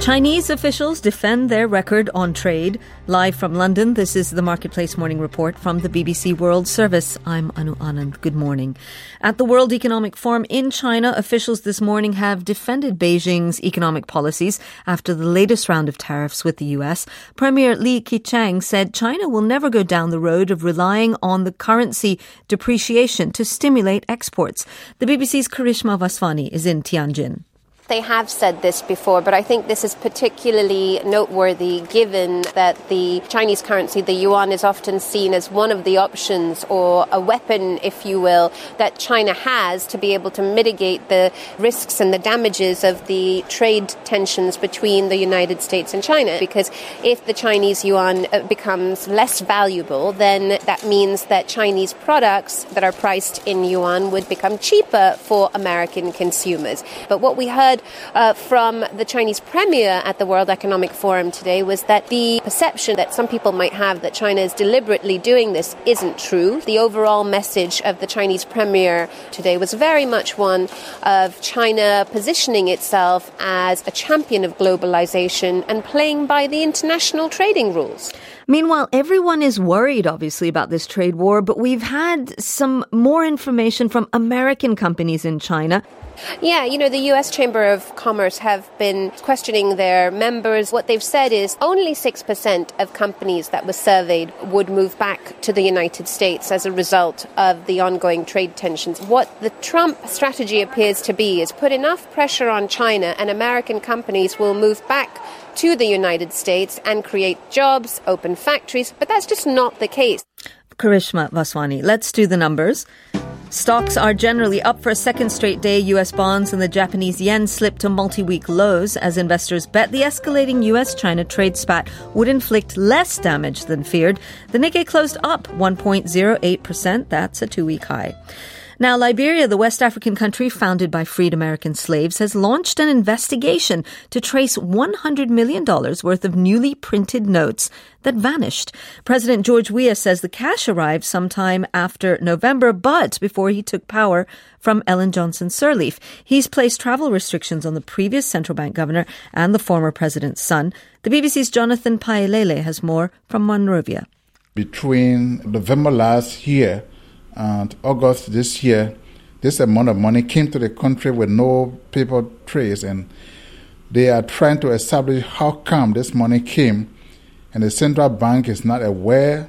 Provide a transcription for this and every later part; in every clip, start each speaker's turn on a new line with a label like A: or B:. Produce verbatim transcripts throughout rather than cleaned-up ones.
A: Chinese officials defend their record on trade. Live from London, this is the Marketplace Morning Report from the B B C World Service. I'm Anu Anand. Good morning. At the World Economic Forum in China, officials this morning have defended Beijing's economic policies after the latest round of tariffs with the U S. Premier Li Keqiang said China will never go down the road of relying on the currency depreciation to stimulate exports. The B B C's Karishma Vaswani is in Tianjin.
B: They have said this before, but I think this is particularly noteworthy given that the Chinese currency, the yuan, is often seen as one of the options or a weapon, if you will, that China has to be able to mitigate the risks and the damages of the trade tensions between the United States and China. Because if the Chinese yuan becomes less valuable, then that means that Chinese products that are priced in yuan would become cheaper for American consumers. But what we heard Uh, from the Chinese premier at the World Economic Forum today was that the perception that some people might have that China is deliberately doing this isn't true. The overall message of the Chinese premier today was very much one of China positioning itself as a champion of globalization and playing by the international trading rules.
A: Meanwhile, everyone is worried, obviously, about this trade war, but we've had some more information from American companies in China.
B: Yeah, you know, the U S Chamber of Commerce have been questioning their members. What they've said is only six percent of companies that were surveyed would move back to the United States as a result of the ongoing trade tensions. What the Trump strategy appears to be is put enough pressure on China and American companies will move back to the United States and create jobs, open factories, but that's just not the case.
A: Karishma Vaswani, let's do the numbers. Stocks are generally up for a second straight day. U S bonds and the Japanese yen slipped to multi-week lows as investors bet the escalating U S-China trade spat would inflict less damage than feared. The Nikkei closed up one point zero eight percent. That's a two-week high. Now, Liberia, the West African country founded by freed American slaves, has launched an investigation to trace one hundred million dollars worth of newly printed notes that vanished. President George Weah says the cash arrived sometime after November, but before he took power from Ellen Johnson Sirleaf. He's placed travel restrictions on the previous central bank governor and the former president's son. The B B C's Jonathan Paelele has more from Monrovia.
C: Between November last year and August this year, this amount of money came to the country with no paper trace, and they are trying to establish how come this money came, and the central bank is not aware,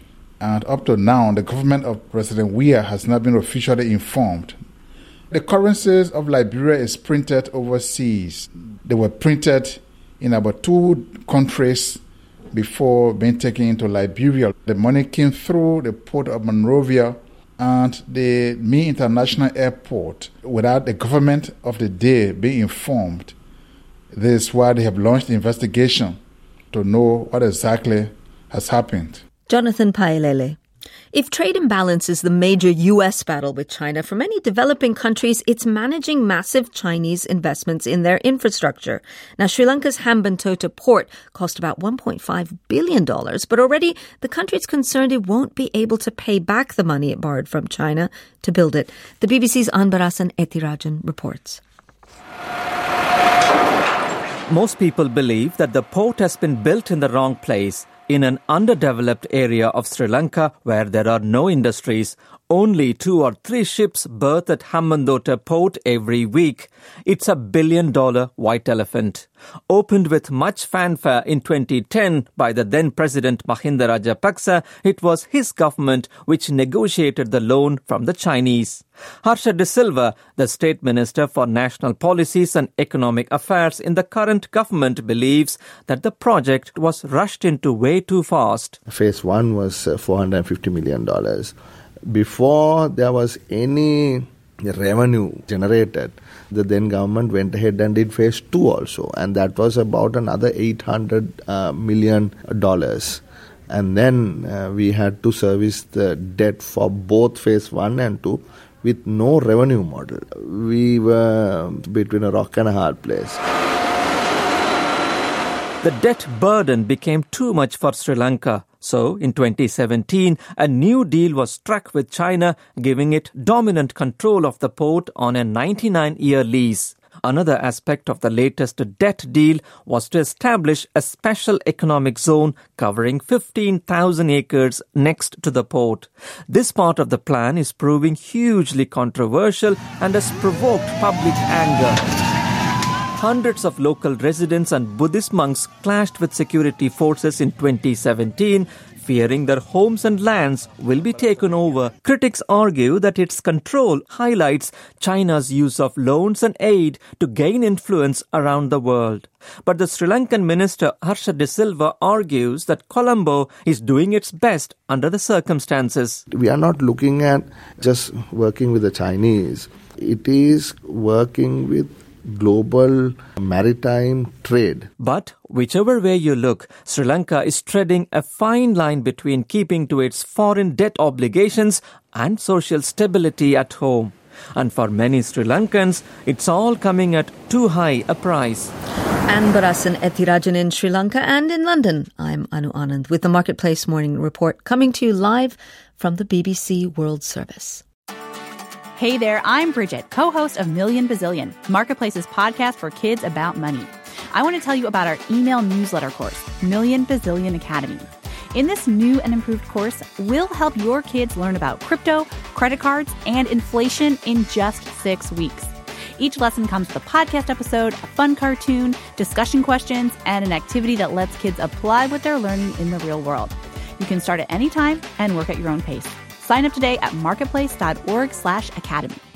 C: and up to now, the government of President Weah has not been officially informed. The currencies of Liberia is printed overseas. They were printed in about two countries before being taken into Liberia. The money came through the port of Monrovia and the Mee International Airport without the government of the day being informed. This is why they have launched the investigation to know what exactly has happened.
A: Jonathan Paelele. If trade imbalance is the major U S battle with China, for many developing countries, it's managing massive Chinese investments in their infrastructure. Now, Sri Lanka's Hambantota port cost about one point five billion dollars, but already the country's concerned it won't be able to pay back the money it borrowed from China to build it. The B B C's Anbarasan Ethirajan reports.
D: Most people believe that the port has been built in the wrong place, in an underdeveloped area of Sri Lanka where there are no industries. Only two or three ships berth at Hambantota port every week. It's a billion-dollar white elephant. Opened with much fanfare in twenty ten by the then-President Mahinda Rajapaksa, it was his government which negotiated the loan from the Chinese. Harsha De Silva, the State Minister for National Policies and Economic Affairs in the current government, believes that the project was rushed into way too fast.
E: Phase one was uh, four hundred fifty million dollars. Before there was any revenue generated, the then government went ahead and did phase two also, and that was about another eight hundred uh, million dollars. And then uh, we had to service the debt for both phase one and two with no revenue model. We were between a rock and a hard place.
D: The debt burden became too much for Sri Lanka. So, in twenty seventeen, a new deal was struck with China, giving it dominant control of the port on a ninety-nine year lease. Another aspect of the latest debt deal was to establish a special economic zone covering fifteen thousand acres next to the port. This part of the plan is proving hugely controversial and has provoked public anger. Hundreds of local residents and Buddhist monks clashed with security forces in twenty seventeen, fearing their homes and lands will be taken over. Critics argue that its control highlights China's use of loans and aid to gain influence around the world. But the Sri Lankan minister Harsha De Silva argues that Colombo is doing its best under the circumstances.
E: We are not looking at just working with the Chinese. It is working with global maritime trade.
D: But whichever way you look, Sri Lanka is treading a fine line between keeping to its foreign debt obligations and social stability at home. And for many Sri Lankans, it's all coming at too high a price.
A: Anne Barasan Ethirajan in Sri Lanka and in London. I'm Anu Anand with the Marketplace Morning Report coming to you live from the B B C World Service.
F: Hey there, I'm Bridget, co-host of Million Bazillion, Marketplace's podcast for kids about money. I want to tell you about our email newsletter course, Million Bazillion Academy. In this new and improved course, we'll help your kids learn about crypto, credit cards, and inflation in just six weeks. Each lesson comes with a podcast episode, a fun cartoon, discussion questions, and an activity that lets kids apply what they're learning in the real world. You can start at any time and work at your own pace. Sign up today at marketplace.org slash academy.